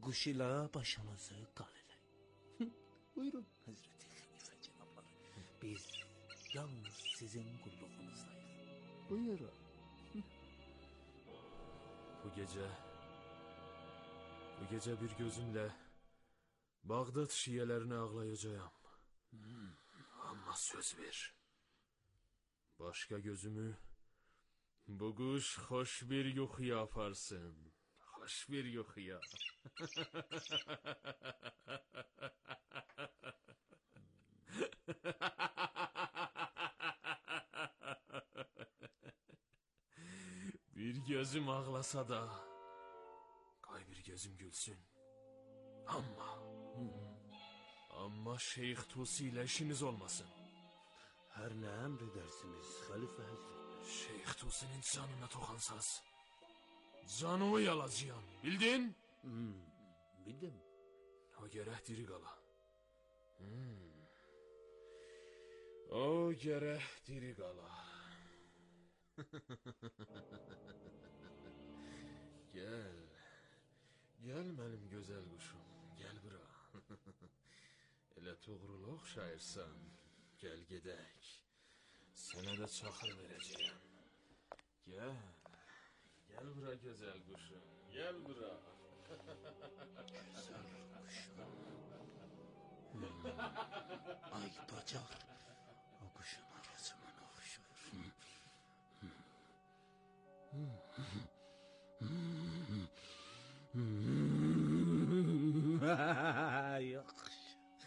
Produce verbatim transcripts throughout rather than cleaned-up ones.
kuş ile başınızı galeleyin. Buyurun Hazreti Halife cenapları. Biz yalnız sizin kulluğunuzdayız. Buyurun. Bu gece, bu gece bir gözümle Bağdat şiyelerini ağlayacağım. Hmm. Ama söz ver. Başka gözümü bu kuş hoş bir yuxuya aparsın. Hoş bir yuxuya. Bir gözüm ağlasa da kay bir gözüm gülsün. Ama Ama Şeyh Tusi ile işiniz olmasın. Her ne emredersiniz Halife Hazretleri. Şeyh Tusi'nin canına tokansaz canımı yalacağım. Bildin? Hmm, bildim. O gerek diri qala. Hmm. O gerek diri qala. Gel. Gel benim güzel kuşum. Gel bura. Elə toğrulu oxşayırsan. Gel gedək. Sənə də çaxır verəcəyəm. Gel. Gel bura güzel kuşum. Gel bura. Güzel kuşum. Hmm. Ay bacak. O kuşun arasından oxşur. Hmm. Hmm. Hmm. Hmm. Yaxşı.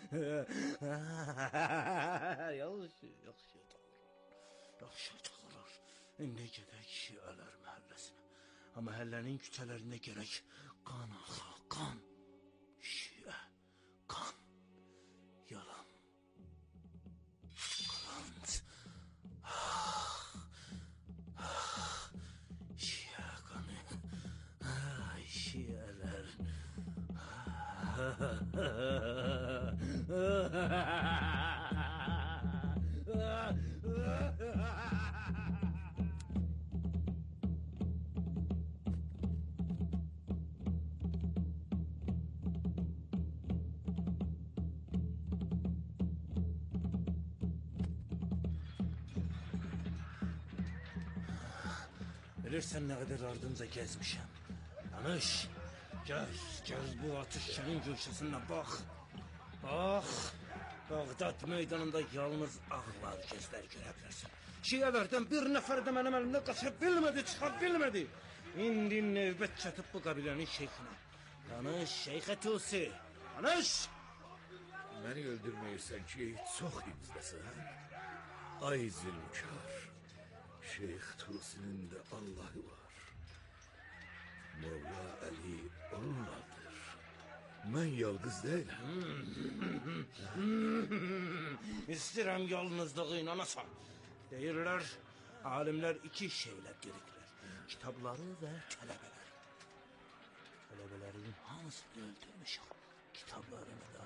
Yaxşı, yaxşı dağılır. Yaxşı dağılır. İndi gedək Şiələr məhəlləsinə. Amma məhəllənin küçələrində gərək qan axa, qan. Şiə, qan. Yalan. Qılanc. Şiə qanı. Ay Şiələr. Bilirsən nə qədər ardınca gəzmişəm. Danış. Gel, gel bu atışçının gülşəsindən bax. Bax, Bağdat meydanında yalnız ağlar gözlər görə bilərsən. Şiələrdən bir nəfər də mənim əlimdə qaça bilmədi, çıxa bilmədi. İndi növbət çatıb bu qabilənin şeyxinə. Danış, Şeyx Tusi, danış. Məni öldürməyirsən ki, çox imzdəsən. Ay zülmkar, Şeyx Tusi'nin də Allahı var. Molla Ali onunladır. Mən yalqız deyiləm. İstəyirəm yalnızlığı inanasan. Deyirlər, alimlər iki şeylə diriklər. Kitabları və tələbələri. Tələbələrin hamısını öldürmüşəm. Kitablarını da.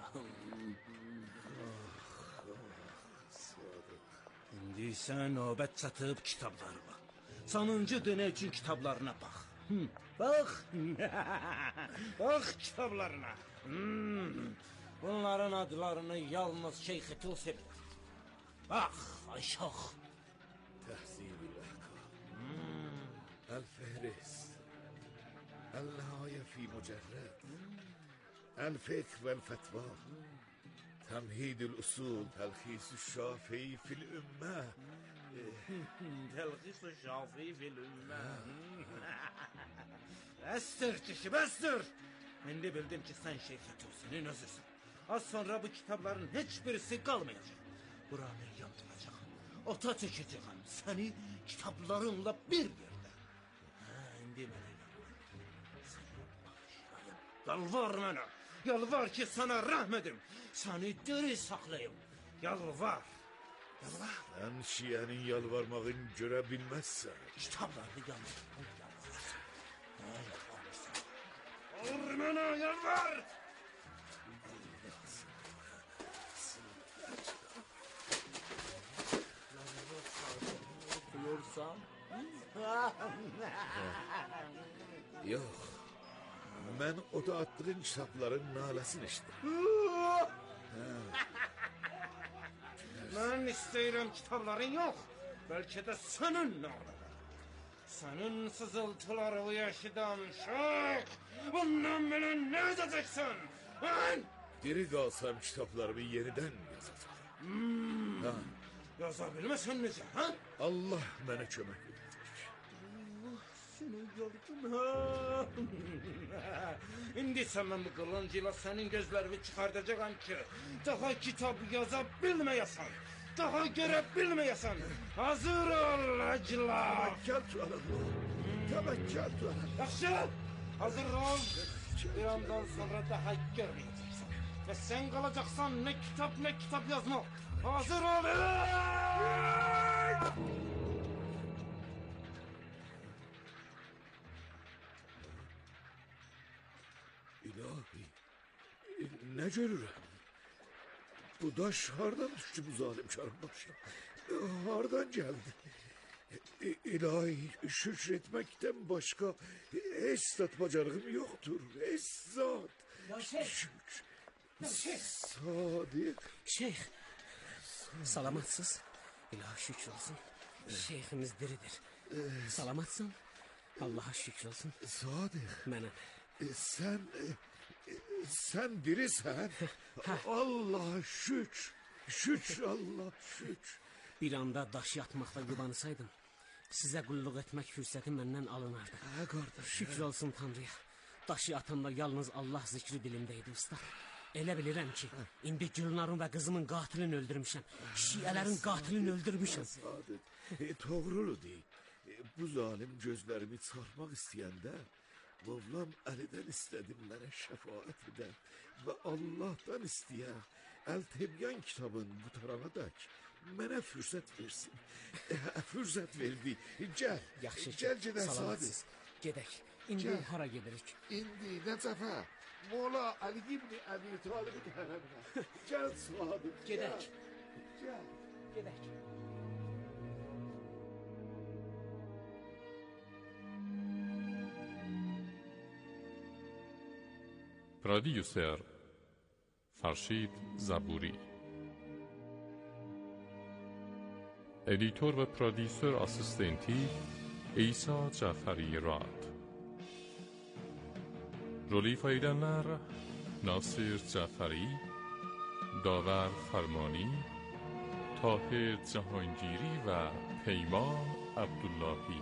İndi sən növbət çatıb kitablarına. Sonuncu dönə üçün kitablarına bax. Hmm, bax. Bax kitablarına. Hmm. Bunların adlarını yalnız Şeyx Tusi bilir. Bax, Ayşox. Təhzibül Əhkam. Hmm. El-Fehrist. El-Nihaya fi Mücerred. El-Fikr vel-Fetva. Temhidül Usul. Telhis-ü Şafii fil-Ümmə. Telhis-ü Şafii fil-Ümmə. Bəsdir kişi, bəsdir. İndi bildim ki, sən Şeyx Tusi'nin özüsən. Az sonra bu kitabların heç birisi qalmayacaq. Buranı yandıracağım, ota çəkəcəyəm səni kitablarınla bir yerdə. Hə, indi mənə səni bağışlayayım. Yalvar mənə, yalvar ki, sana rəhm edim. Səni diri saxlayım. Yalvar, yalvar. Sən şiənin yalvarmağını görə bilməzsən. Kitablarını yandırın, yalvarırsan. Hə, yalvarırsan. Yalvar mənə, yalvar. Oxuyursan? Yox, Mən o da attığın kitabların naləsini işitdim. Mən istəyirəm kitabların yox, bəlkə də sənin nağlıdır. Sənin sızıltıları yaşıdan şək, bundan belə nə edəcəksən? Mən Diri qalsam kitablarımı yenidən yazacağım. hmm, Ha, yaza bilməsən necə, hə? Allah mənə kömək edəcək. Seni gördüm ha. İndi sen ben bu kılıncıyla senin gözlerini çıkartacağım ki daha kitap yazabilmeyesin. Daha görebilmeyesin. Hazır ol acılar. Təvəkkəl tutarım. Təvəkkəl tutarım. Yaxşı. Hazır ol. Bir andan sonra daha görmeyeceksin. Ve sen kalacaksan ne kitap ne kitap yazma. Hazır ol. İlahi, nə görürəm? Bu daş hardan düşdü bu zalimkarın başına? Hardan gəldi? İ- İlahi, şükür etməkdən başqa heç zat bacarığım yoxdur. Heç zat. Ya şeyh, Şükür. ya şeyh. Sadiq. Şeyh, salamatsız. İlahi şükür olsun. Şeyhimiz diridir. Salamatsın. Allah'a şükür olsun. Sadiq. Mənəm. E, Sən e, e, sən dirisən. Allah şükür. Şükür Allah şükür. Bir anda daş yatmaqla yubanısaydım, sizə qulluq etmək fürsəti məndən alınardı. Hə qardaş. Şükür olsun Tanrıya. Daşı atanda yalnız Allah zikri dilimdeydi usta. Elə bilirəm ki, indi Gülnarın və qızımın qatilini öldürmüşəm. Şiələrin qatilini öldürmüşəm. Sadiq. E, doğruludur. E, bu zalim gözlərimi çarpmaq istəyəndə Mevlam Əlidən istədim mənə şəfaət edən və Allahdan istəyən Əl Tebyan kitabın bu tarana dək mənə fürsət versin. E, fürsət verdi. Gəl. Yaxşı ki, Gəl gedək Sadiq. salamatsız. Gedək. İndi Gəl. hara gedirik? İndi Nəcəfə, Mola Ali ibn Əbi Talibin hərəminə. Gəl Sadiq. Gedək. Gəl. Gedək. پرودیوسر فرشید زبوری، ادیتور و پرودیوسر اسیستنتی ایسا جعفری راد، رولی فایدنر ناصر جعفری، داور فرمانی، طاهر جهانگیری و پیمان عبداللهی.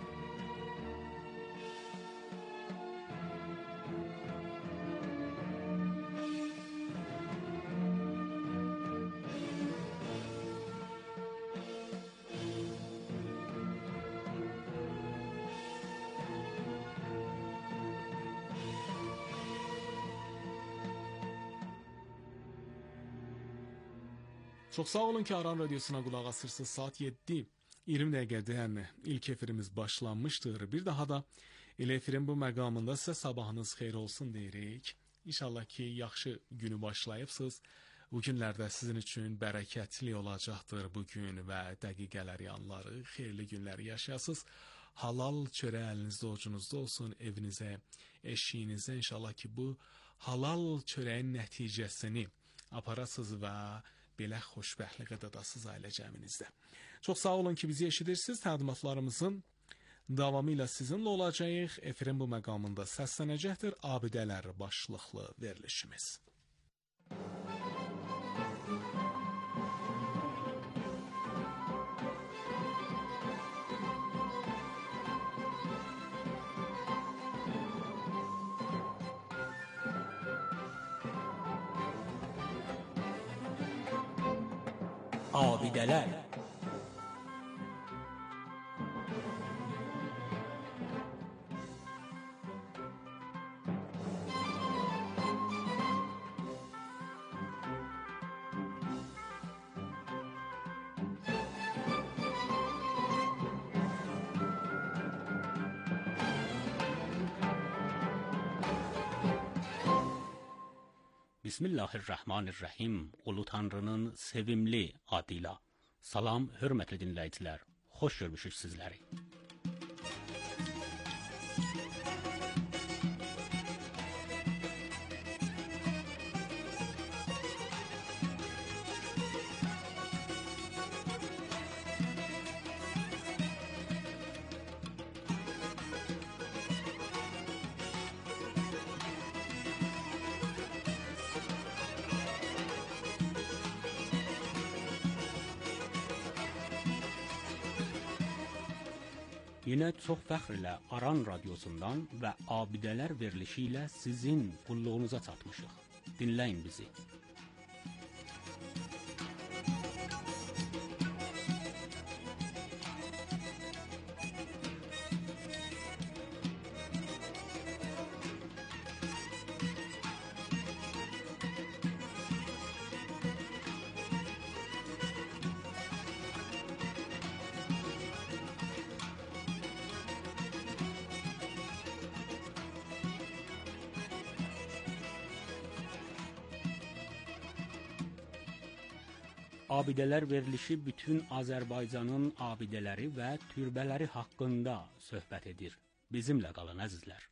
Çox sağ olun ki, Aran Radyosuna qulaq asırsınız. Saat yeddi iyirmi dəqiqədən ilk efirimiz başlanmışdır. Bir daha da elə efirin bu məqamında sizə sabahınız xeyir olsun deyirik. İnşallah ki, yaxşı günü başlayıbsınız. Bu günlərdə sizin üçün bərəkətli olacaqdır bu gün və dəqiqələri, anları, xeyirli günləri yaşayasınız. Halal çörək əlinizdə, orucunuzda olsun, evinizə, eşiyinizə. İnşallah ki, bu halal çörəyin nəticəsini aparasınız və belə xoşbəxtlik qadadasız ailə cəminizdə. Çox sağ olun ki, bizi eşidirsiniz. Təqdimatlarımızın davamı ilə sizinlə olacağıq. Efirin bu məqamında səslənəcəkdir Abidələr başlıqlı verilişimiz. Abidələr. Bismillahirrahmanirrahim. Ulu Tanrının sevimli adıyla. Salam, hörmətli dinləyicilər. Xoş görmüşük sizləri. Yenə çox fəxr ilə Aran radiosundan və abidələr verilişi ilə sizin qulluğunuza çatmışıq. Dinləyin bizi. Abidələr verilişi bütün Azərbaycanın abidələri və türbələri haqqında söhbət edir. Bizimlə qalın əzizlər.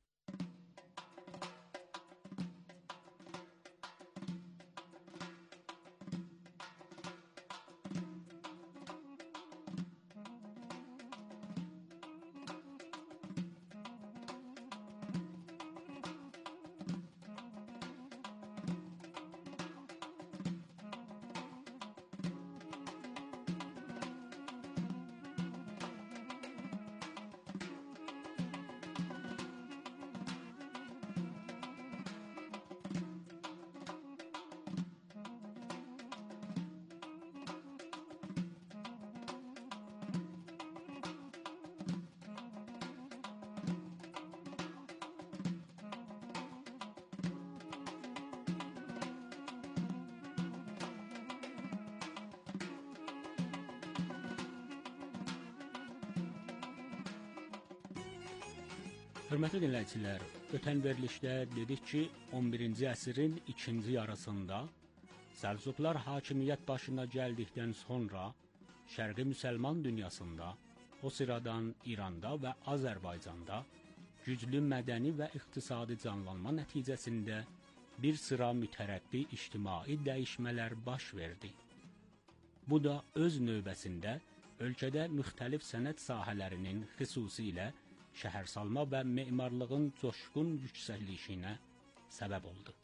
Hörmətli dinləyicilər, ötən verilişdə dedik ki, on birinci əsrin ikinci yarısında Səlcuqlar hakimiyyət başına gəldikdən sonra Şərqi müsəlman dünyasında, o sıradan İranda və Azərbaycanda güclü mədəni və iqtisadi canlanma nəticəsində bir sıra mütərəqqi ictimai dəyişmələr baş verdi. Bu da öz növbəsində ölkədə müxtəlif sənət sahələrinin xüsusilə şəhərsalma və memarlığın coşqun yüksəlişinə səbəb oldu.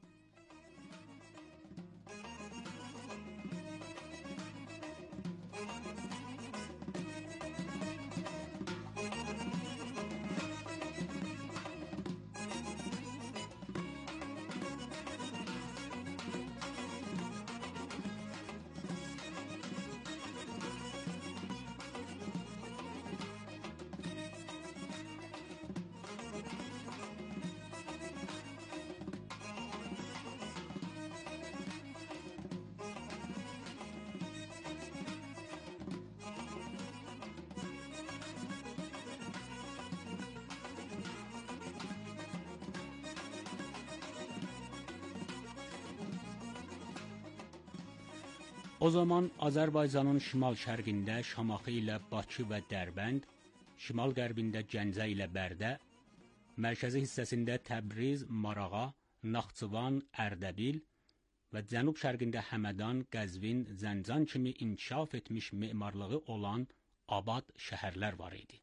O zaman Azərbaycanın şimal-şərqində Şamaxı ilə Bakı və Dərbənd, şimal-qərbində Gəncə ilə Bərdə, mərkəzi hissəsində Təbriz, Marağa, Naxçıvan, Ərdəbil və cənub-şərqində Həmədan, Qəzvin, Zəncan kimi inkişaf etmiş memarlığı olan abad şəhərlər var idi.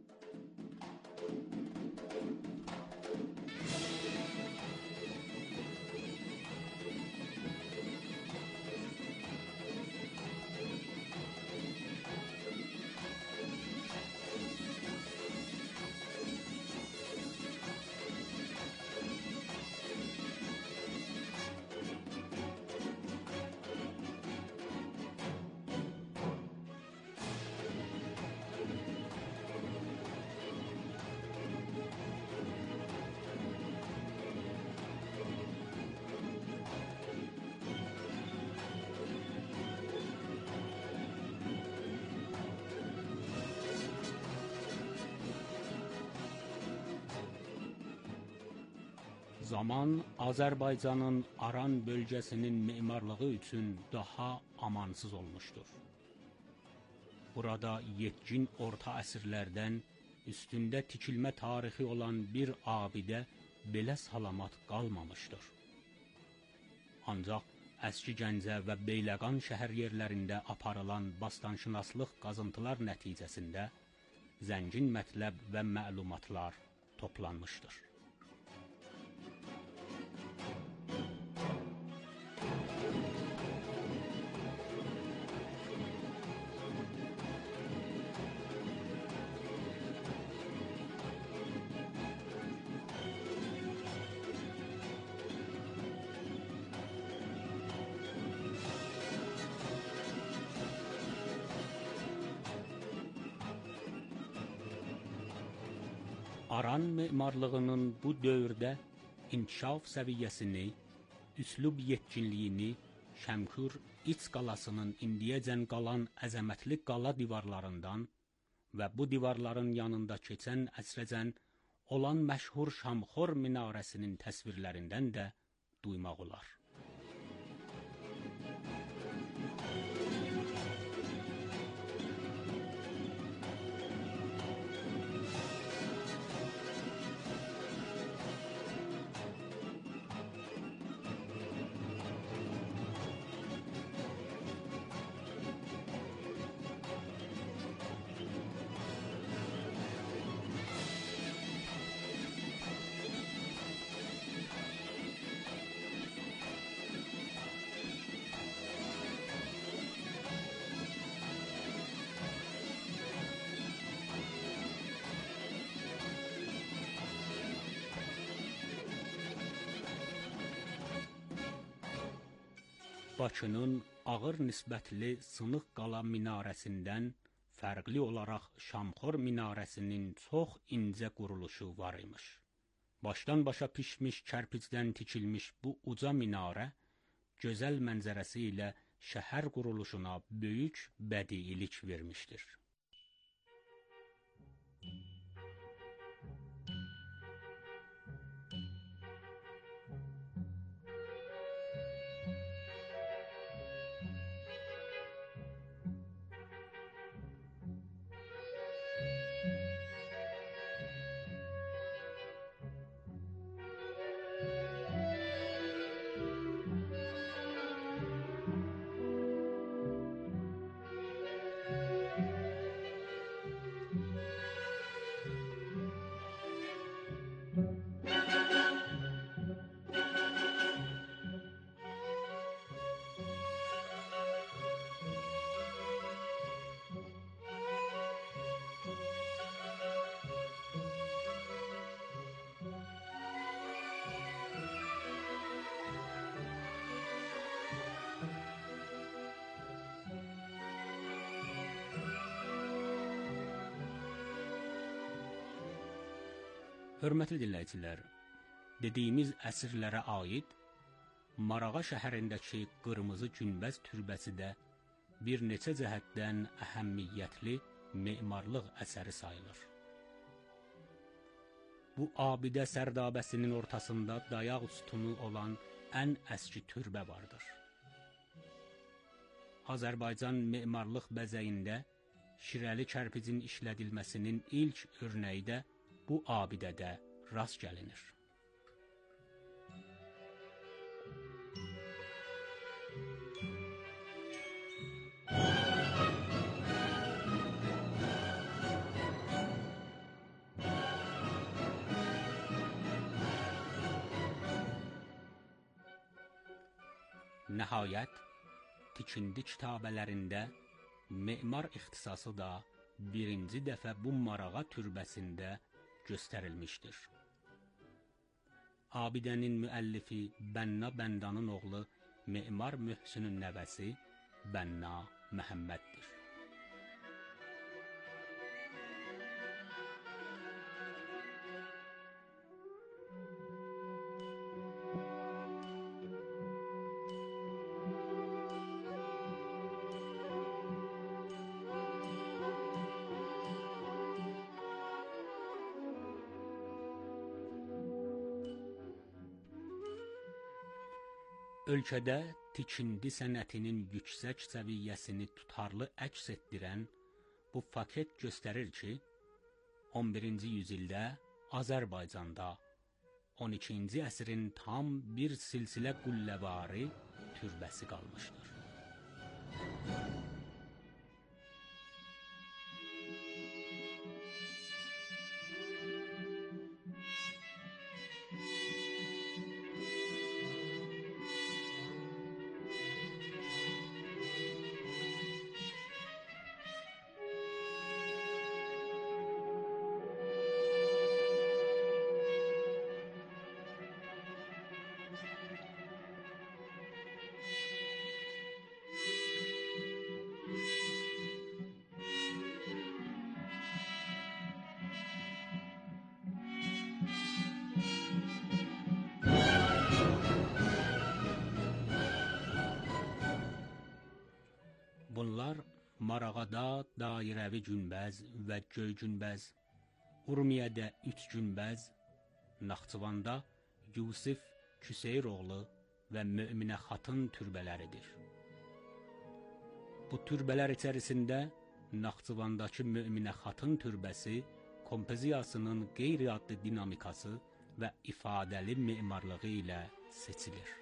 Zaman Azərbaycanın Aran bölgəsinin memarlığı üçün daha amansız olmuşdur. Burada yetkin orta əsrlərdən üstündə tikilmə tarixi olan bir abidə belə salamat qalmamışdır. Ancaq əski Gəncə və Beyləqan şəhər yerlərində aparılan bastanşınaslıq qazıntılar nəticəsində zəngin mətləb və məlumatlar toplanmışdır. Aran memarlığının bu dövrdə inkişaf səviyyəsini, üslub yetkinliyini Şəmkür iç qalasının indiyəcən qalan əzəmətli qala divarlarından və bu divarların yanında keçən əsrəcən olan məşhur Şamxor minarəsinin təsvirlərindən də duymaq olar. Bakının ağır nisbətli sınıq qala minarəsindən fərqli olaraq Şamxor minarəsinin çox incə quruluşu var imiş. Başdan başa pişmiş kərpicdən tikilmiş bu uca minarə gözəl mənzərəsi ilə şəhər quruluşuna böyük bədiilik vermişdir. Hörmətli dinləyicilər, dediyimiz əsrlərə aid Marağa şəhərindəki qırmızı günbəz türbəsi də bir neçə cəhətdən əhəmmiyyətli memarlıq əsəri sayılır. Bu abidə sərdabəsinin ortasında dayaq sütunu olan ən əski türbə vardır. Azərbaycan memarlıq bəzəyində şirəli kərpicin işlədilməsinin ilk örnəyi də bu abidədə rast gəlinir. Nəhayət, tikindi kitabələrində memar ixtisası da birinci dəfə bu Marağa türbəsində göstərilmişdir. Abidənin müəllifi Bənna Bəndanın oğlu memar Möhsünün nəvəsi Bənna Məhəmməddir. Ölkədə tikindi sənətinin yüksək səviyyəsini tutarlı əks etdirən bu faket göstərir ki, on birinci yüzildə Azərbaycanda on ikinci əsrin tam bir silsilə qülləvari türbəsi qalmışdır. Bunlar Marağada dairəvi günbəz və göy günbəz, Urmiyədə üç günbəz, Naxçıvanda Yusif Küseyroğlu və Möminə xatın türbələridir. Bu türbələr içərisində Naxçıvandakı Möminə xatın türbəsi kompozisiyasının qeyri-adlı dinamikası və ifadəli memarlığı ilə seçilir.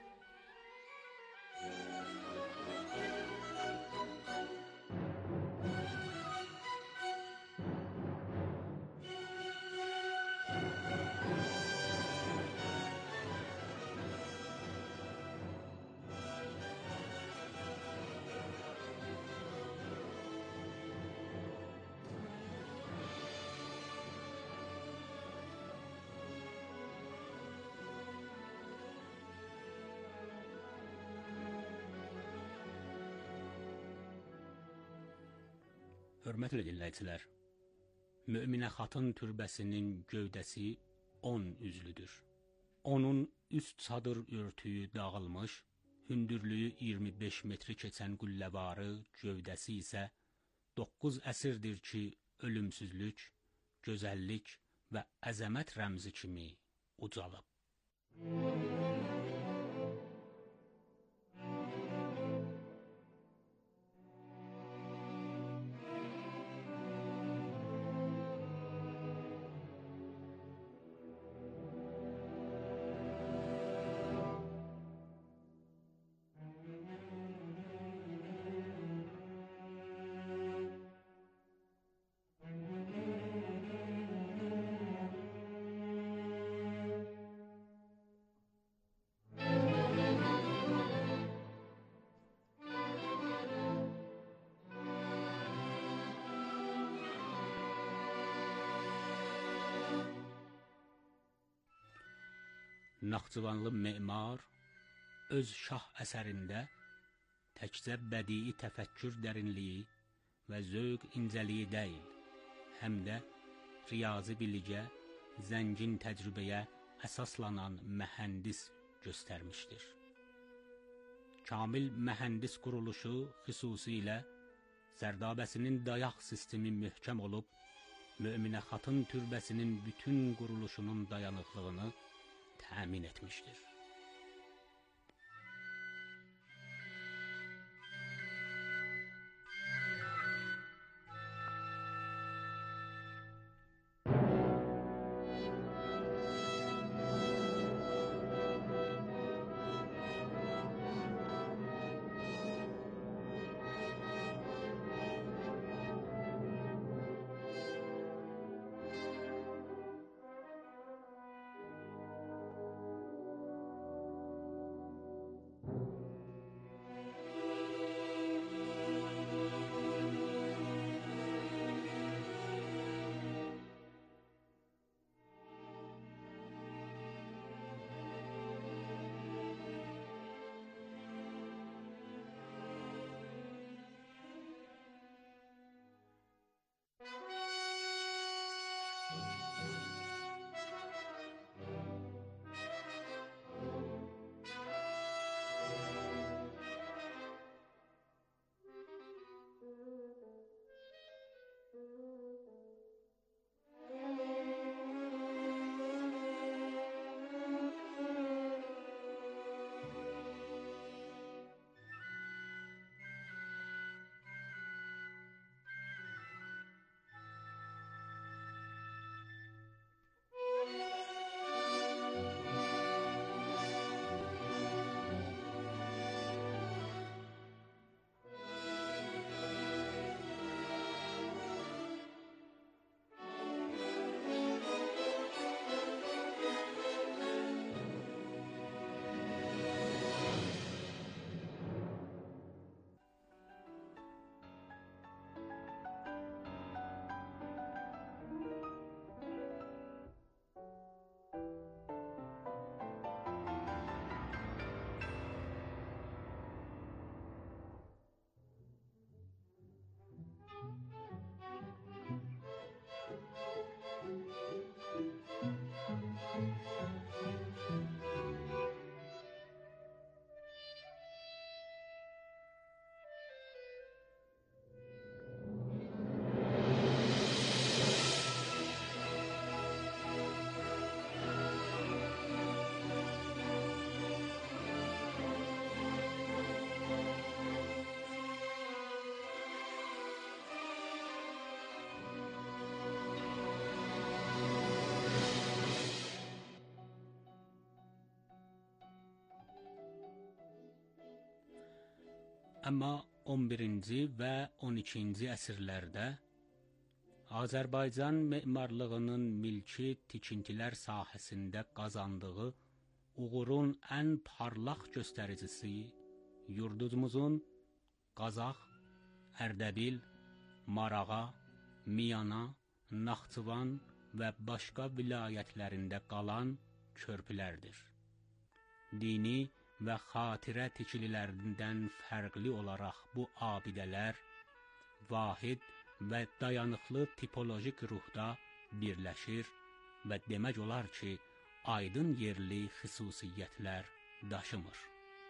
Hörmətli dinləyicilər, Möminə xatın türbəsinin gövdəsi on üzlüdür. Onun üst çadır örtüyü dağılmış, hündürlüyü iyirmi beş metri keçən qülləvarı gövdəsi isə doqquz əsrdir ki, ölümsüzlük, gözəllik və əzəmət rəmzi kimi ucalıb. Naxçıvanlı memar öz şah əsərində təkcə bədii təfəkkür dərinliyi və zövq incəliyi deyil, həm də riyazi bilikə, zəngin təcrübəyə əsaslanan mühəndis göstərmişdir. Kamil mühəndis quruluşu xüsusilə Sərdabəsinin dayaq sistemi möhkəm olub, Möminə xatın türbəsinin bütün quruluşunun dayanıqlığını təmin etmişdir. Amma on birinci və on ikinci əsrlərdə Azərbaycan memarlığının milki tikintilər sahəsində qazandığı uğurun ən parlaq göstəricisi yurdumuzun Qazax, Ərdəbil, Marağa, Miyana, Naxçıvan və başqa vilayətlərində qalan körpülərdir. Dini və xatirə tikililərindən fərqli olaraq bu abidələr vahid və dayanıqlı tipolojik ruhda birləşir və demək olar ki, aydın yerli xüsusiyyətlər daşımır.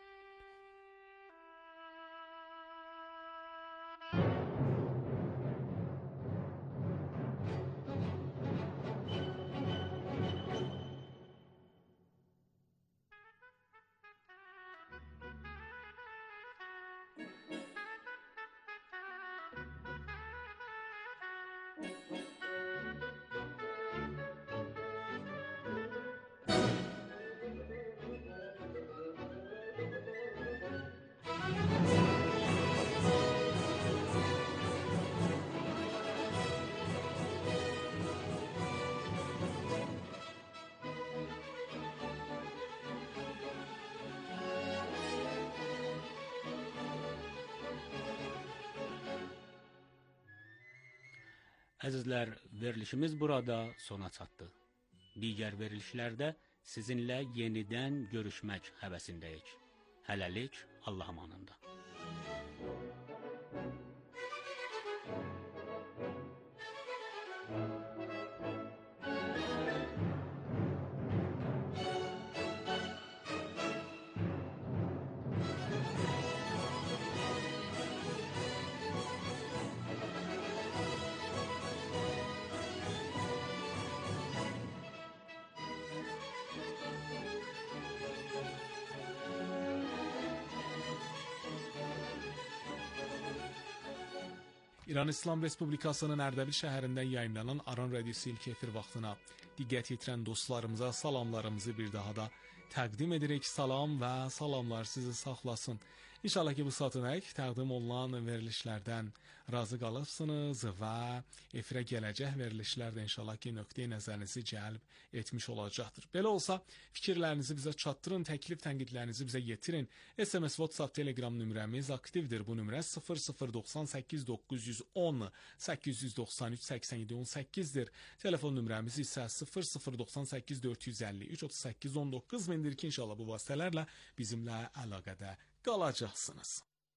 Əzizlər, verilişimiz burada sona çatdı. Digər verilişlərdə sizinlə yenidən görüşmək həvəsindəyik. Hələlik Allah amanında. İran İslam Respublikasının Ərdəbil şəhərində yayımlanan Aran Radiosu ilk efir vaxtına diqqət yetirən dostlarımıza salamlarımızı bir daha da təqdim edirik. Salam və salamlar sizi saxlasın. İnşallah ki, bu saatınək təqdim olunan verilişlərdən razı qalırsınız və efirə gələcək verilişlər də inşallah ki, nöqteyi nəzərinizi cəlb etmiş olacaqdır. Belə olsa, fikirlərinizi bizə çatdırın, təklif tənqidlərinizi bizə yetirin. S M S, WhatsApp, Telegram nömrəmiz aktivdir. Bu nömrə sıfır sıfır doxsan səkkiz doqquz yüz on səkkiz yüz doxsan üç səksən yeddi on səkkizdir. Telefon nömrəmiz isə sıfır sıfır doxsan səkkiz dörd yüz əlli üç otuz səkkiz on doqquz mindir ki, inşallah bu vasitələrlə bizimlə əlaqədə qalacaqsınız.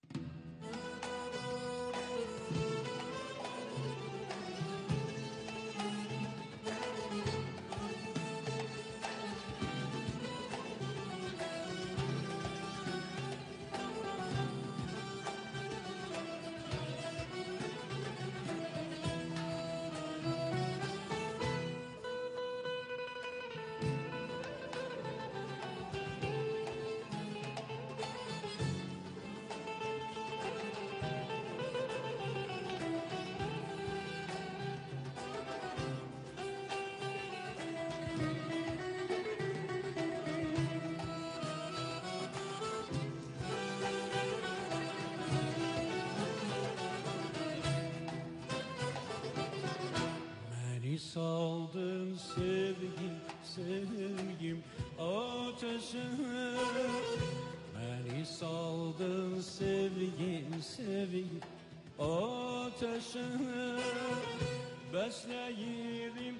Saldın sevgim, sevgim ateşine. Beni saldın sevgim, sevgim ateşine. Besleyirim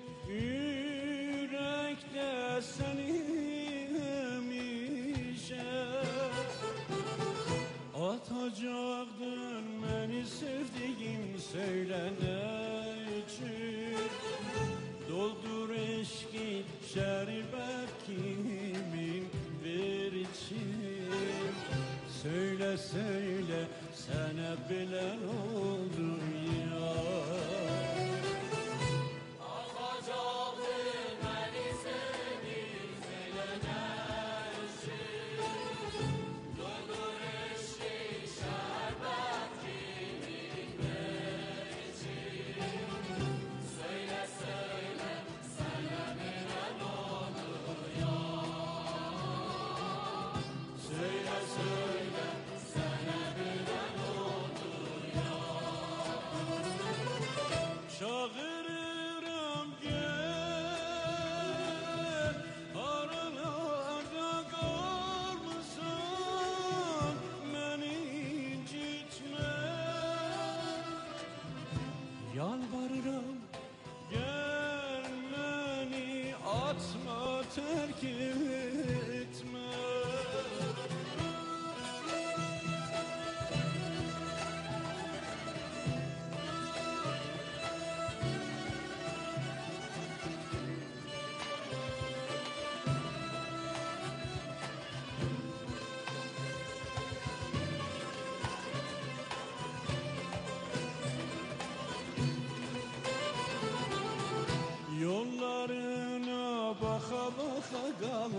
yürekte seni hemişe. Atacaktın beni sevdiğim, söyle ne için? Doldur eşki şerbet kimin ver içim. Söyle söyle sana bilen oldu ya. Atacaktın beni sevdiğim, söyle ne için? Doldur eşki şerbet kimin ver içim. Söyle söyle sana bilen oldu ya. Söyle söyle sana bilen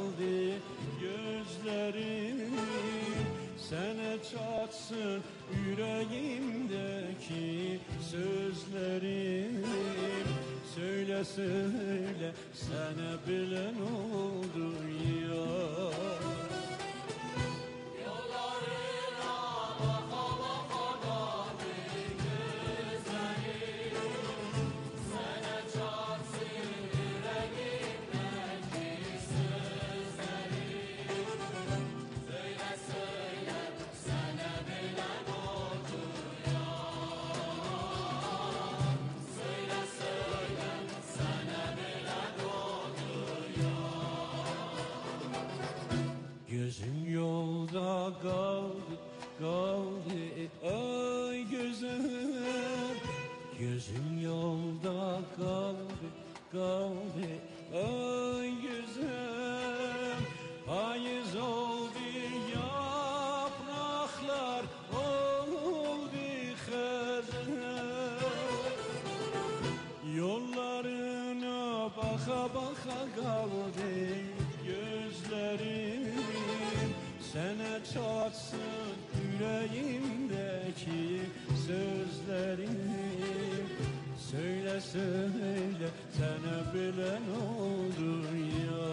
kaldı gözlerim, sene çatsın yüreğimdeki sözlerim. Söyle söyle sana bilen oldu ya. Yollarına baka baka kaldı gözlerim, sana çatsın yüreğimdeki sözlerim. Söyle söyle sana bilen oldu ya. Söyle söyle sana bilen oldu ya. Gözüm yolda kaldı, kaldı ay gözüm. Gözüm yolda kaldı, kaldı ay gözüm. Payız oldu yapraklar, oldu xəzər. Yollarına baka baka kaldı gözlerim, sana çatsın yüreğimdeki sözlerim. Söyle söyle sana bilen oldu ya.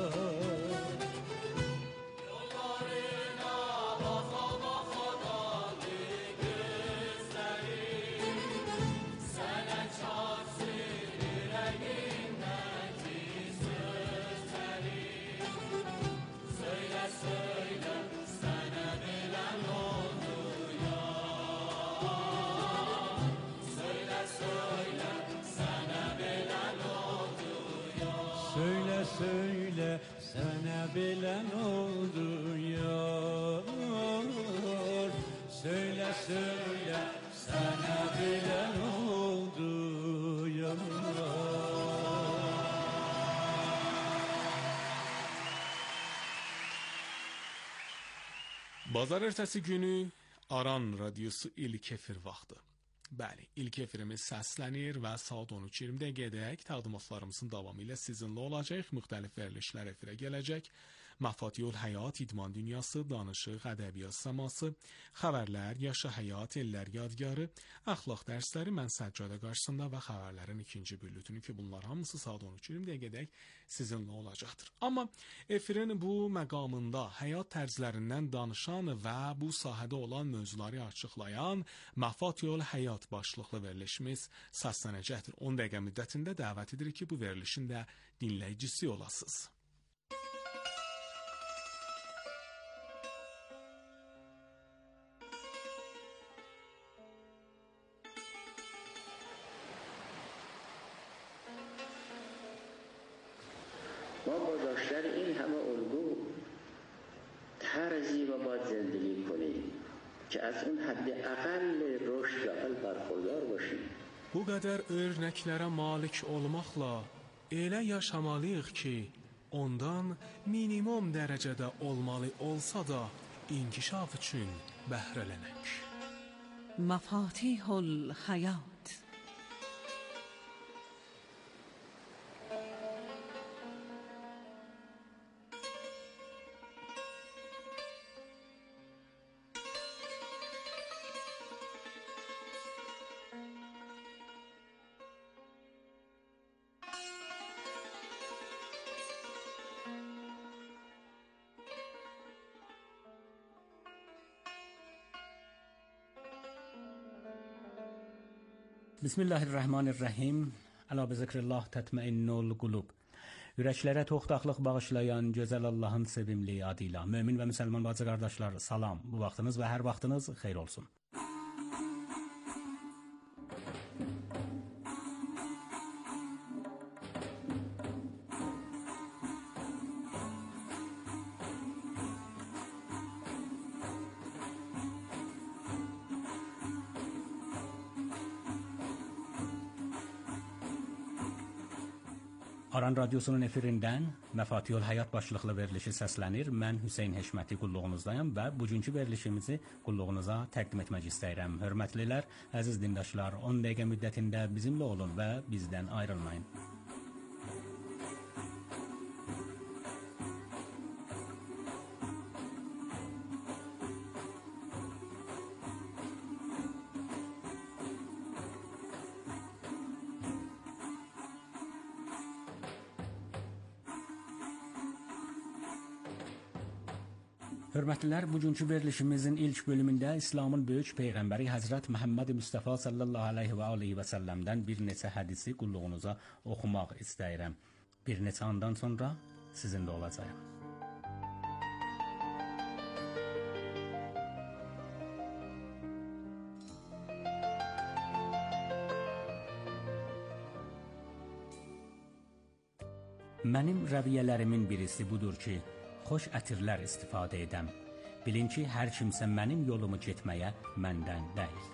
Yollarına baka baka kaldı gözlerim, sana çatsın yüreğimdeki sözlerim. Söyle söyle sana bilen oldu ya. Söyle söyle sana bilen oldu ya. Söyle söyle sana bilen oldu yar. Söyle söyle sana bilen oldu yar. Bazar ertəsi günü Aran radiosu ilk efir vaxtı. Bəli, ilk efirimiz səslənir və saat on üç iyirmi dəqiqədək təqdimatlarımızın davamı ilə sizinlə olacaq. Müxtəlif verilişlər efirə gələcək. Məfatihul Həyat, İdman Dünyası, Danışıq, Ədəbiyyat Səması, Xəbərlər, Yaşa Həyat, Ellər Yadgarı, Əxlaq dərsləri, Mən Səccadə qarşısında və xəbərlərin ikinci büllütünü ki, bunlar hamısı saat on üç iyirmi dəqiqədək sizinlə olacaqdır. Amma efirin bu məqamında həyat tərzlərindən danışan və bu sahədə olan mövzuları açıqlayan Məfatihul Həyat başlıqlı verilişimiz səslənəcəkdir. on dəqiqə müddətində dəvət edirik ki, bu verilişin də dinləyicisi olasınız. ما با داشتن این همه الگو طرزی و باید زندگی کنیم که از اون حد اقل رشد و عقل برخوردار باشیم. Bu qədər örnəklərə malik olmaqla elə yaşamalıyıq ki, ondan minimum dərəcədə olmalı olsa da inkişaf üçün bəhrələnək. Məfatihul Həyat. Bismillahirrahmanirrahim. Əla bi zikrillah tətməinnul qulub. Ürəklərə toxtaqlıq bağışlayan gözəl Allahın sevimli adıyla mömin və müsəlman bacı qardaşlar, salam. Bu vaxtınız və hər vaxtınız xeyir olsun. Aran Radyosu'nun efirindən Məfatihul Həyat başlıqlı verilişi səslənir. Mən Hüseyn Heşməti qulluğunuzdayım və bugünkü verilişimizi qulluğunuza təqdim etmək istəyirəm. Hörmətlilər, əziz dindaşlar, on dəqiqə müddətində bizimlə olun və bizdən ayrılmayın. Hörmətlilər, bugünkü verilişimizin ilk bölümündə İslamın böyük peyğəmbəri Həzrət Məhəmməd Mustafa sallallahu aleyhi və aleyhi və səlləmdən bir neçə hədisi qulluğunuza oxumaq istəyirəm. Bir neçə andan sonra sizinlə olacağım. Mənim rəviyyələrimin birisi budur ki, xoş ətirlər istifadə edəm. Bilin ki, hər kimsə mənim yolumu getməyə məndən deyil.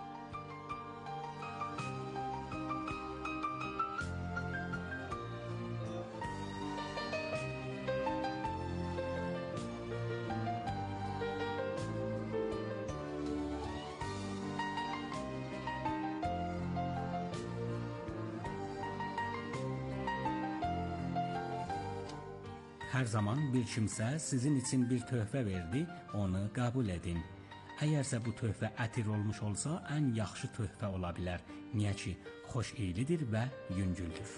Hər zaman bir kimsə sizin üçün bir töhfə verdi, onu qəbul edin. Əgərsə bu töhfə ətir olmuş olsa, ən yaxşı töhfə ola bilər. Niyə ki, xoş iyilidir və yüngüldür.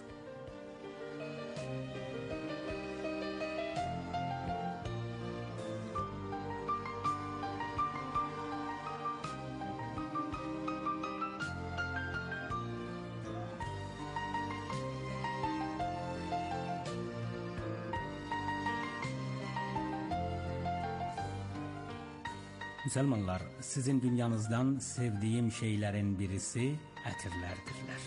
Müsəlmanlar, sizin dünyanızdan sevdiyim şeylərin birisi ətirlərdirlər.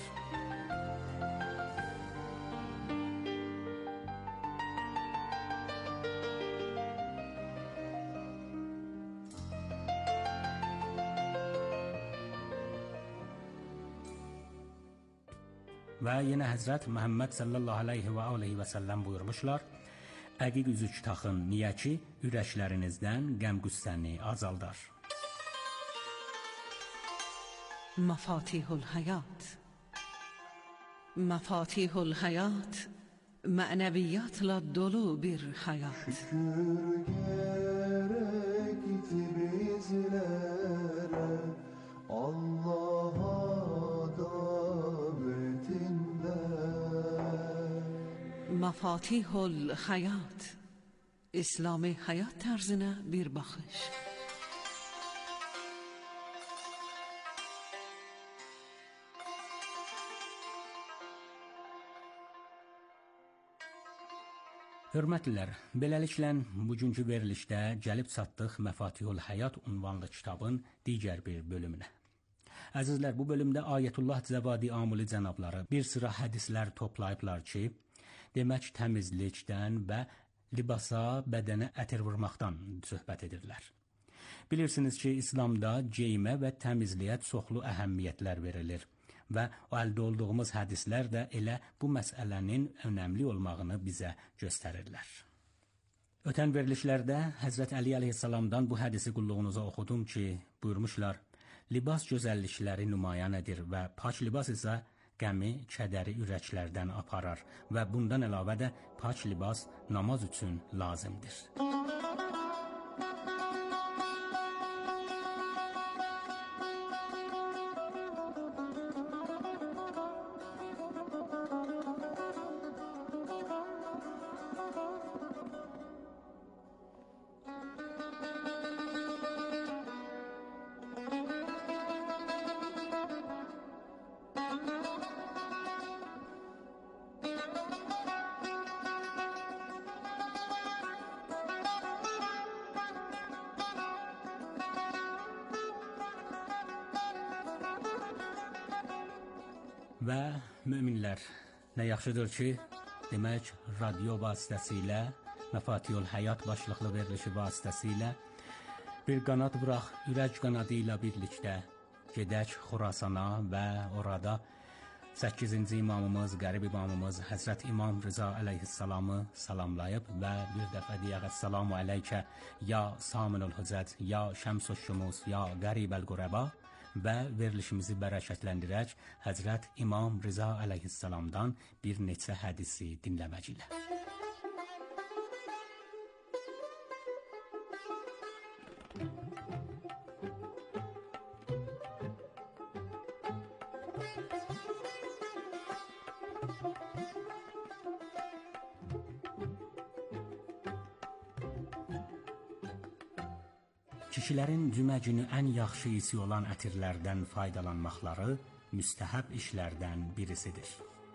Və yenə Həzrət Məhəmməd sallallahu aleyhi və aleyhi və səlləm buyurmuşlar, əqiq üzük taxın, niyə ki, ürəklərinizdən qəm-qüssəni azaldar. Mafatihul Hayat. Mafatihul Hayat mənəviyyatla dolu bir hayat. Şükür gerekti bizlere Allah'a davetinde. Mafatihul Hayat İslami hayat tarzına bir bakış. Hörmətlilər, beləliklə bugünkü verilişdə gəlib çatdıq Məfatihul Həyat unvanlı kitabın digər bir bölümünə. Əzizlər, bu bölümdə Ayətullah Cəvadi Amuli cənabları bir sıra hədislər toplayıblar ki, demək təmizlikdən və libasa, bədənə ətir vurmaqdan söhbət edirlər. Bilirsiniz ki, İslamda geyimə və təmizliyə çoxlu əhəmiyyətlər verilir. Və əldə olduğumuz hədislər də elə bu məsələnin önəmli olmağını bizə göstərirlər. Ötən verilişlərdə Həzrət Əli əleyhissalamdan bu hədisi qulluğunuza oxudum ki, buyurmuşlar, libas gözəllikləri nümayan edir və pak libas isə qəmi, kədəri ürəklərdən aparar və bundan əlavə də pak libas namaz üçün lazımdır. Və müminlər, nə yaxşıdır ki, demək radio vasitəsilə, Məfatihul Həyat başlıqlı verilişi vasitəsilə bir qanad vuraq, ürək qanadı ilə birlikdə gedək Xorasana və orada səkkizinci imamımız, qərib imamımız Həzrət İmam Rıza əleyhissalamı salamlayıb və bir dəfə deyək, Əssalamu əleykə, ya Saminul Hücəc, ya Şəmsus Şumus, ya Qəribəl Qurəba və verilişimizi bərəkətləndirək Həzrət İmam Rıza əleyhissalamdan bir neçə hədisi dinləmək ilə. kişilərin cümə günü ən yaxşı isi olan ətirlərdən faydalanmaqları müstəhəb işlərdən birisidir.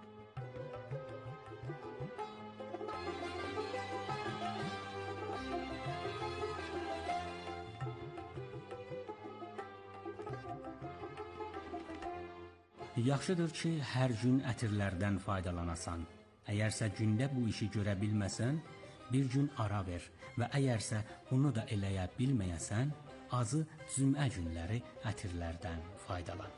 Yaxşıdır ki, hər gün ətirlərdən faydalanasan. Əgərsə gündə bu işi görə bilməsən, bir gün ara ver və əgərsə bunu da eləyə bilməyəsən, azı cümə günləri ətirlərdən faydalan.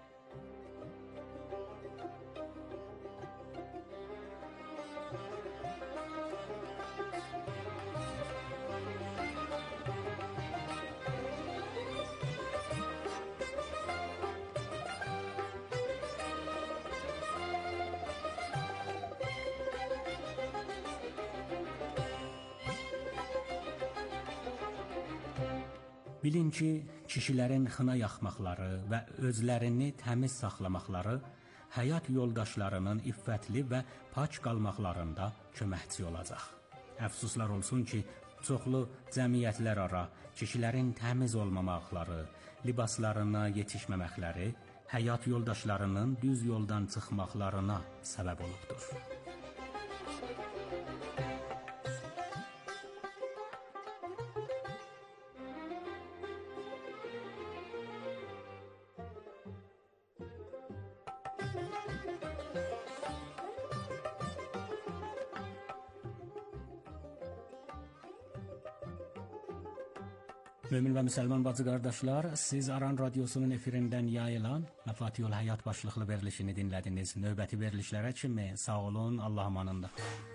Bilin ki, kişilərin xına yaxmaqları və özlərini təmiz saxlamaqları həyat yoldaşlarının iffətli və paç qalmaqlarında köməkçi olacaq. Əfsuslar olsun ki, çoxlu cəmiyyətlər ara kişilərin təmiz olmamaqları, libaslarına yetişməməkləri həyat yoldaşlarının düz yoldan çıxmaqlarına səbəb olubdur. Mömin və müsəlman bacı qardaşlar, siz Aran Radiosunun efirindən yayılan Məfatihul Həyat başlıqlı verilişini dinlədiniz. Növbəti verilişlərə kimi sağ olun, Allah amanında.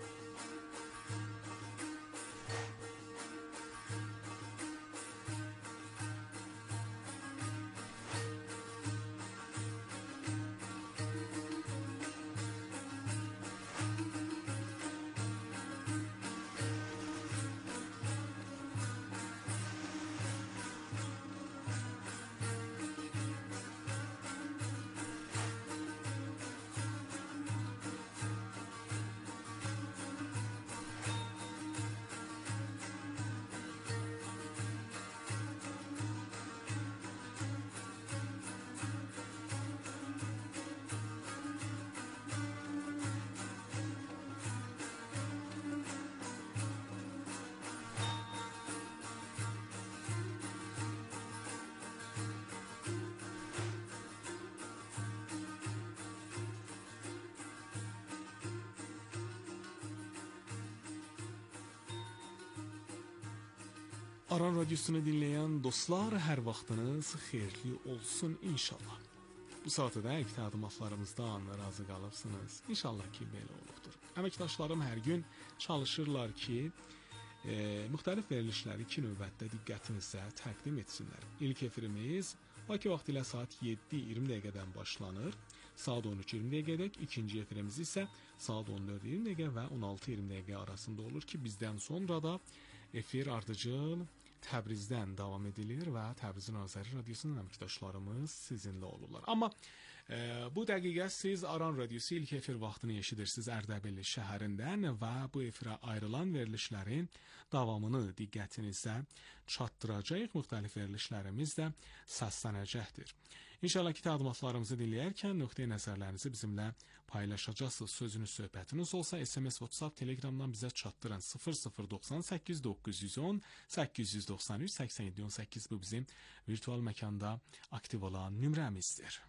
Aran Radyosunu dinləyən dostlar, hər vaxtınız xeyirli olsun inşallah. Bu saatı da ilk təqdimatlarımızdan razı qalıbsınız. İnşallah ki, belə olubdur. Əməkdaşlarım hər gün çalışırlar ki, e, müxtəlif verilişləri iki növbətdə diqqətinizə təqdim etsinlər. İlk efirimiz Bakı vaxtı ilə saat yeddi iyirmi dəqiqədən başlanır. Saat on üç iyirmi dəqiqədək, ikinci efirimiz isə saat on dörd iyirmi dəqiqə və on altı iyirmi dəqiqə arasında olur ki, bizdən sonra da efir ardıcıl Təbrizdən davam edilir və Təbrizin Azəri Radiosunun əməkdaşlarımız sizinlə olurlar. Amma e, bu dəqiqə siz Aran Radiosu ilk efir vaxtını eşidirsiniz Ərdəbil şəhərindən və bu efirə ayrılan verilişlərin davamını diqqətinizə çatdıracaq. Müxtəlif verilişlərimiz də səslənəcəkdir. İnşallah ki, təqdimatlarımızı dinləyərkən nöqteyi nəzərlərinizi bizimlə paylaşacaqsınız. Sözünüz, söhbətiniz olsa S M S, WhatsApp, Telegramdan bizə çatdırın. sıfır sıfır doxsan səkkiz doqquz yüz on səkkiz yüz doxsan üç səksən yeddi on səkkiz bu bizim virtual məkanda aktiv olan nömrəmizdir.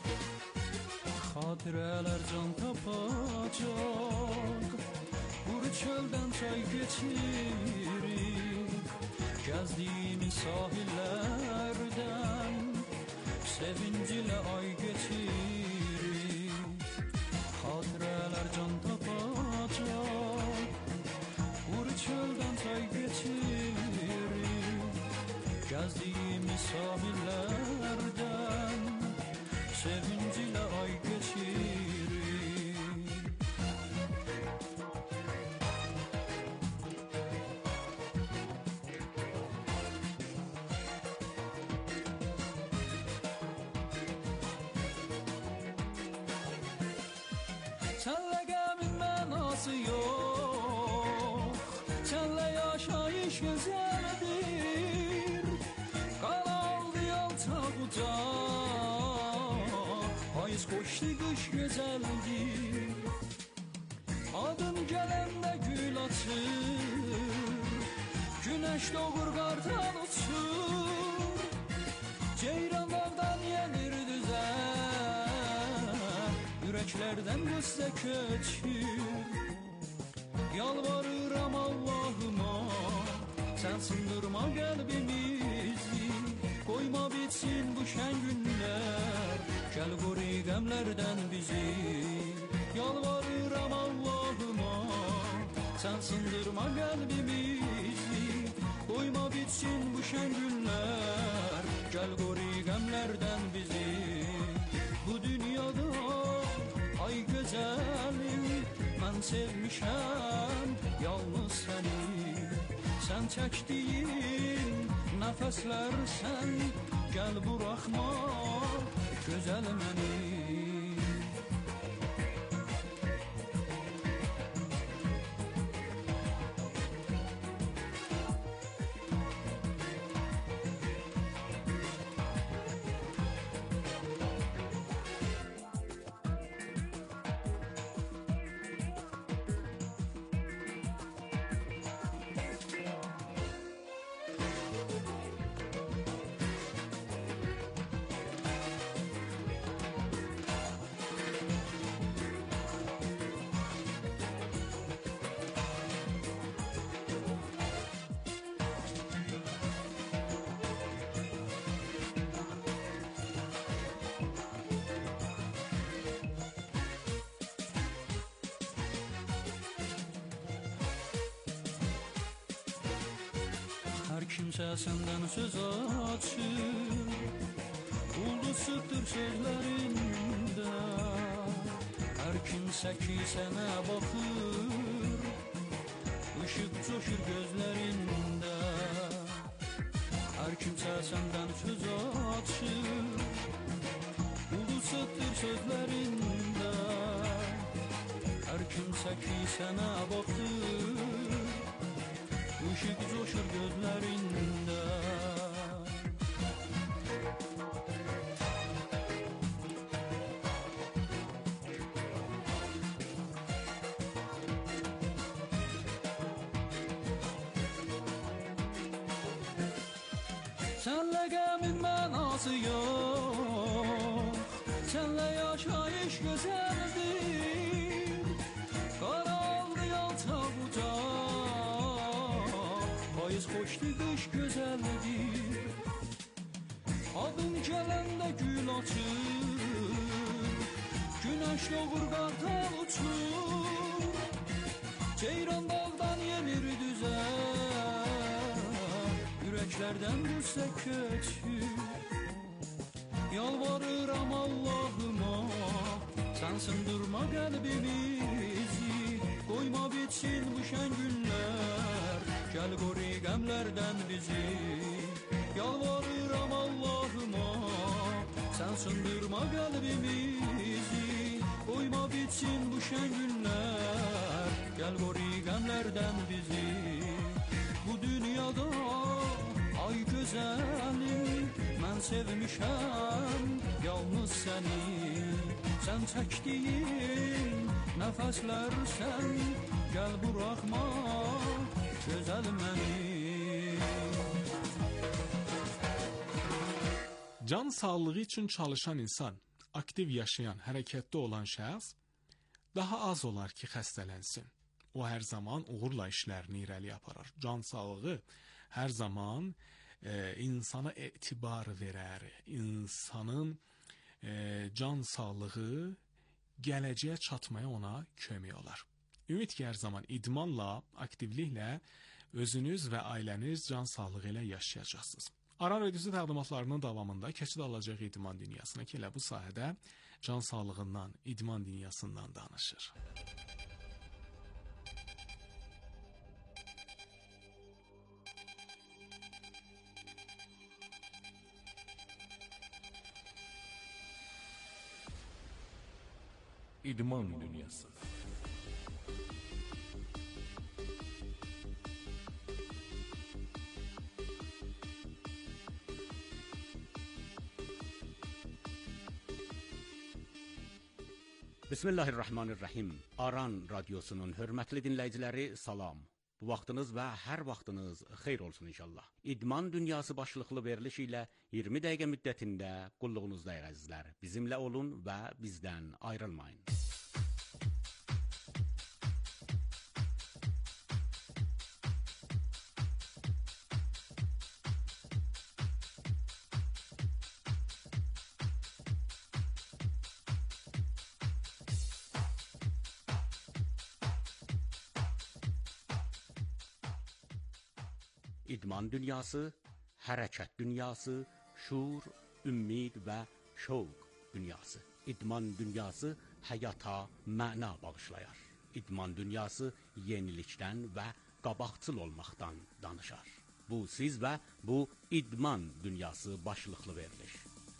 Xatirələr can tapacaq, vur çölden çay geçirip gezdiğimiz sahillerden sevinciyle ay geçirip hatıralar can tapacak. Kuru çölden çay geçirip gezdiğimiz sahillerden sevinciyle ay geçirip senle gemin manası yok, senle yaşayış güzeldir. Kanaldı yalta kucak, payız koştu kış güzeldir. Adın gelende gül açır, güneş doğur kartal uçur. Ceyran dağdan yenir düzen, yüreklerden güsse köçür. Yalvarıram Allah'ıma, sen sındırma kalbimizi. Koyma bitsin bu şen günler, gel koru gemlerden bizi. Yalvarıram Allah'ıma, sen sındırma kalbimizi. Koyma bitsin bu şen günler, gel koru gemlerden bizi. Bu dünyada ay güzelim, ben sevmişem yalnız seni. Sen çektiğin nefesler sen, gel bırakma güzel beni. Kimse senden söz açır, buldu sıktır sözlerinde. Her kimse ki sana bakır, ışık coşur gözlerinde. Her kimse senden söz açır, buldu sıktır sözlerinde. Her kimse ki sana bakır, ışık coşur gözlerinde. Senle gemin manası yok, senle yaşayış güzeldir. Karaldı yalta bucak, payız koştu kış güzeldir. Adın gelende gül açır, güneş doğur kartal uçur. Ceyran dağdan yenir düzen, yüreklerden düşse köçür. Yalvarıram Allah'ıma, sen sındırma kalbimizi. Koyma bitsin bu şen günler, gel koru gemlerden bizi. Yalvarıram Allah'ıma, sen sındırma kalbimizi. Koyma bitsin bu şen günler, gel koru gemlerden bizi. Bu dünyada ay güzelim, ben sevmişem yalnız seni. Sen çektiğin nefesler sen, gel bırakma güzel beni. Can sağlığı için çalışan insan, aktiv yaşayan, hərəkətdə olan şəxs daha az olar ki, xəstələnsin. O hər zaman uğurla işlərini irəli aparar. Can sağlığı hər zaman e, insana etibar verər. İnsanın e, can sağlığı gələcəyə çatmaya ona kömək olar. Ümid ki, hər zaman idmanla, aktivliklə özünüz və ailəniz can sağlığı ilə yaşayacaqsınız. Aran Radiosu təqdimatlarının davamında keçid alacaq idman dünyasına ki, elə bu sahədə can sağlığından, idman dünyasından danışır. İdman dünyası. Bismillahirrahmanirrahim. Aran Radiosunun hörmətli dinləyiciləri, salam. Bu vaxtınız və hər vaxtınız xeyr olsun inşallah. İdman dünyası başlıqlı veriliş ilə iyirmi dəqiqə müddətində qulluğunuzdayıq əzizlər. Bizimlə olun və bizdən ayrılmayın. İdman dünyası, hərəkət dünyası, şuur, ümmid və şövq dünyası. İdman dünyası həyata məna bağışlayar. İdman dünyası yenilikdən və qabaqcıl olmaqdan danışar. Bu siz və bu idman dünyası başlıqlı veriliş.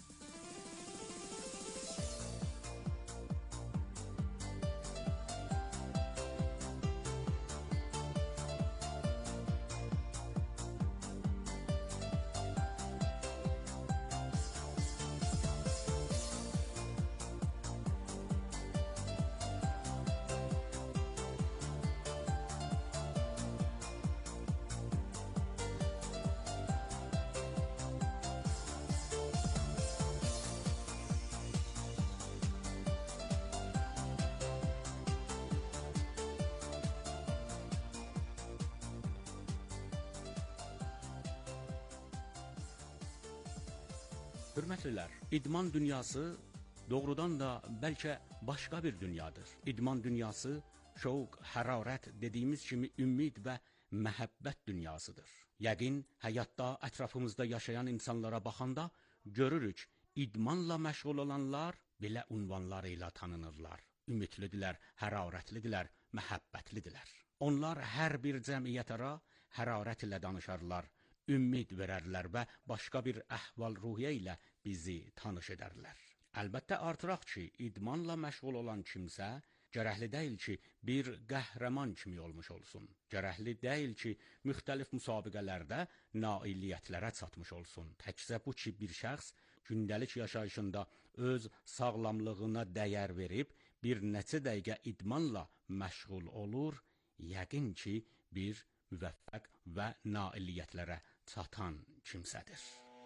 Hörmətlilər, idman dünyası doğrudan da bəlkə başqa bir dünyadır. İdman dünyası şövq, hərarət dediyimiz kimi ümmid və məhəbbət dünyasıdır. Yəqin həyatda ətrafımızda yaşayan insanlara baxanda görürük, idmanla məşğul olanlar belə unvanları ilə tanınırlar. Ümidlidirlər, hərarətlidirlər, məhəbbətlidirlər. Onlar hər bir cəmiyyətara hərarət ilə danışarlar, ümmid verərlər və başqa bir əhval-ruhiyyə ilə bizi tanış edərlər. Əlbəttə artıraq ki, idmanla məşğul olan kimsə, gərəkli deyil ki, bir qəhrəman kimi olmuş olsun. Gərəkli deyil ki, müxtəlif müsabiqələrdə nailiyyətlərə çatmış olsun. Təkcə bu ki, bir şəxs gündəlik yaşayışında öz sağlamlığına dəyər verib, bir neçə dəqiqə idmanla məşğul olur, yəqin ki, bir müvəffəq və nailiyyətlərə çatan kimsədir.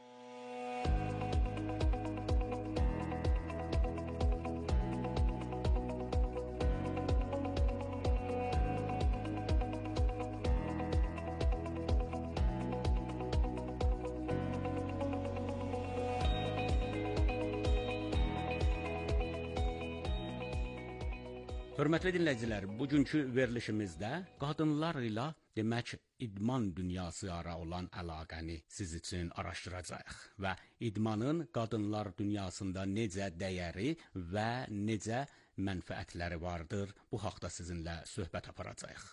Hörmətli dinləyicilər, bugünkü verilişimizdə qadınlar ilə demək idman dünyası ara olan əlaqəni siz üçün araşdıracağıq və idmanın qadınlar dünyasında necə dəyəri və necə mənfəətləri vardır, bu haqda sizinlə söhbət aparacağıq.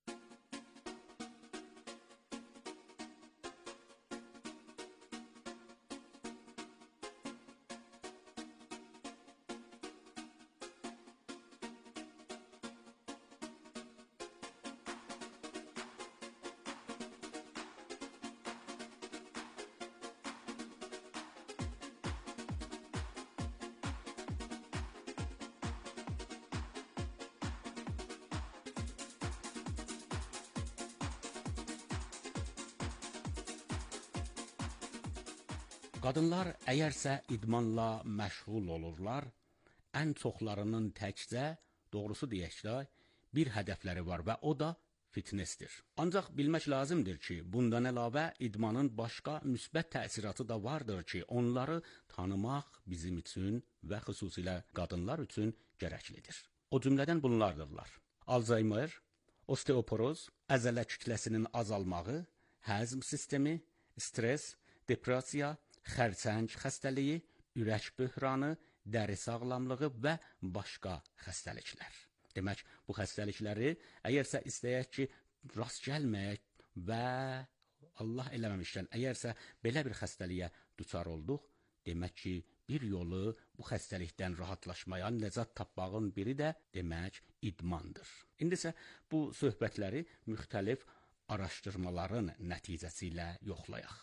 Qadınlar əgərsə idmanla məşğul olurlar, ən çoxlarının təkcə, doğrusu deyək də, bir hədəfləri var və o da fitnessdir. Ancaq bilmək lazımdır ki, bundan əlavə idmanın başqa müsbət təsiratı da vardır ki, onları tanımaq bizim üçün və xüsusilə qadınlar üçün gərəklidir. O cümlədən bunlardırlar: Alzheimer, osteoporoz, əzələ kütləsinin azalmağı, həzm sistemi, stres, depressiya, xərçəng xəstəliyi, ürək böhranı, dəri sağlamlığı və başqa xəstəliklər. Demək, bu xəstəlikləri əgərsə istəyək ki, rast gəlməyək və Allah eləməmişdən, əgərsə belə bir xəstəliyə düçar olduq, demək ki, bir yolu bu xəstəlikdən rahatlaşmaya, nəzat tapmağın biri də demək idmandır. İndi isə bu söhbətləri müxtəlif araşdırmaların nəticəsi ilə yoxlayaq.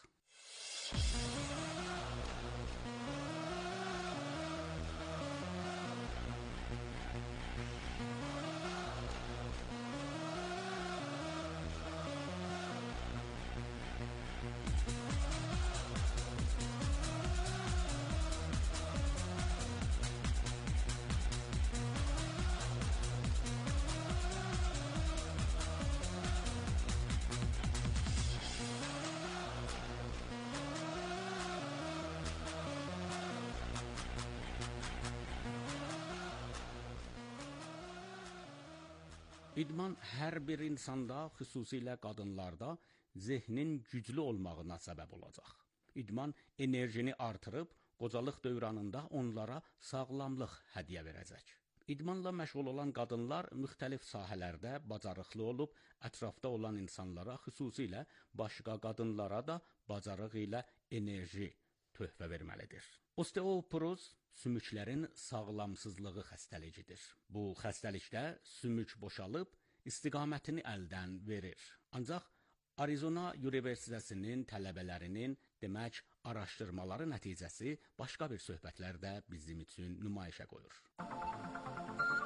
İdman hər bir insanda, xüsusilə qadınlarda zehnin güclü olmağına səbəb olacaq. İdman enerjini artırıb, qocalıq dövranında onlara sağlamlıq hədiyyə verəcək. İdmanla məşğul olan qadınlar müxtəlif sahələrdə bacarıqlı olub, ətrafda olan insanlara, xüsusilə başqa qadınlara da bacarıq ilə enerji töhfə verməlidir. Osteoporoz sümüklərin sağlamsızlığı xəstəliyidir. Bu xəstəlikdə sümük boşalıb istiqamətini əldən verir. Ancaq Arizona Universitetinin tələbələrinin demək araşdırmaları nəticəsi başqa bir söhbətlərdə bizim üçün nümayişə qoyur.